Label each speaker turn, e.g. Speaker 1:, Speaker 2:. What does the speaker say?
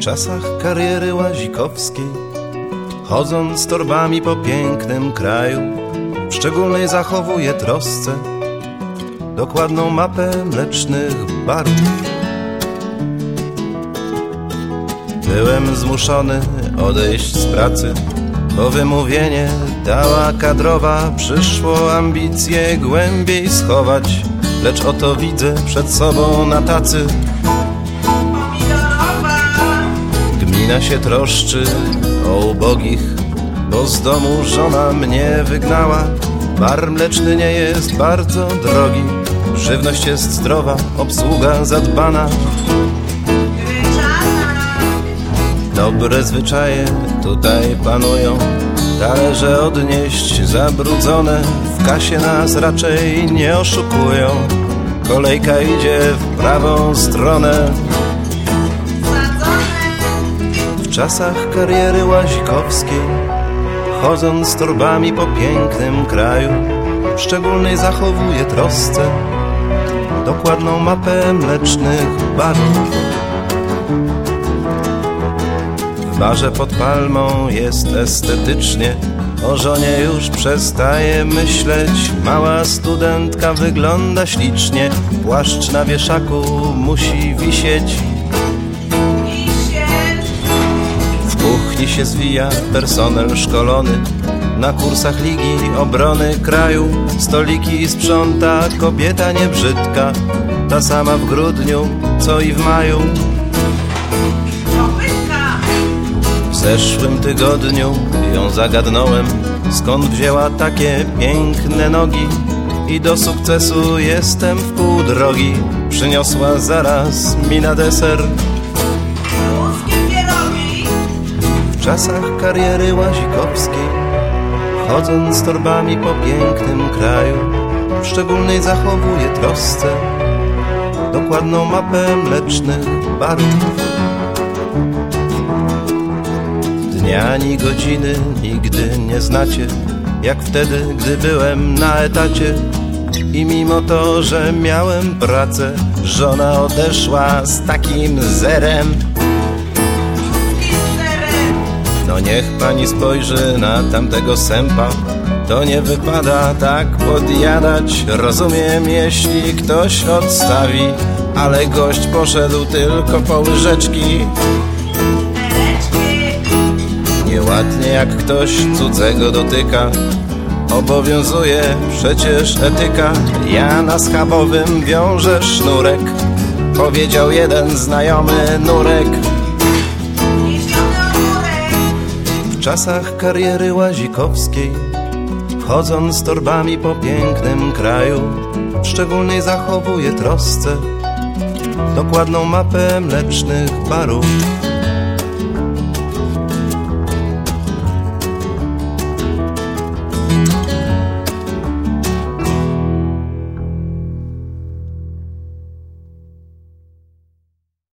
Speaker 1: czasach kariery łazikowskiej, chodząc torbami po pięknym kraju, w szczególnej zachowuję trosce dokładną mapę mlecznych barów. Byłem zmuszony odejść z pracy, bo wymówienie dała kadrowa. Przyszło ambicje głębiej schować, lecz oto widzę przed sobą na tacy. Gmina się troszczy o ubogich, bo z domu żona mnie wygnała. Bar mleczny nie jest bardzo drogi, żywność jest zdrowa, obsługa zadbana. Dobre zwyczaje tutaj panują, talerze odnieść zabrudzone, w kasie nas raczej nie oszukują. Kolejka idzie w prawą stronę. W czasach kariery łazikowskiej, chodząc torbami po pięknym kraju, w szczególnej zachowuję trosce dokładną mapę mlecznych barów. W barze pod palmą jest estetycznie, o żonie już przestaje myśleć. Mała studentka wygląda ślicznie, płaszcz na wieszaku musi wisieć. W kuchni się zwija personel szkolony, na kursach Ligi Obrony Kraju. Stoliki sprząta kobieta niebrzydka, ta sama w grudniu co i w maju. W zeszłym tygodniu ją zagadnąłem, skąd wzięła takie piękne nogi, i do sukcesu jestem w pół drogi. Przyniosła zaraz mi na deser. W czasach kariery łazikowskiej, chodząc torbami po pięknym kraju, w szczególnej zachowuję trosce dokładną mapę mlecznych barów. Dnia ani godziny nigdy nie znacie, jak wtedy, gdy byłem na etacie. I mimo to, że miałem pracę, żona odeszła z takim zerem. No niech pani spojrzy na tamtego sępa, to nie wypada tak podjadać. Rozumiem, jeśli ktoś odstawi, ale gość poszedł tylko po łyżeczki. Nieładnie jak ktoś cudzego dotyka, obowiązuje przecież etyka. Ja na schabowym wiążę sznurek, powiedział jeden znajomy nurek. W czasach kariery łazikowskiej, chodząc torbami po pięknym kraju, w szczególnej zachowuję trosce dokładną mapę mlecznych barów.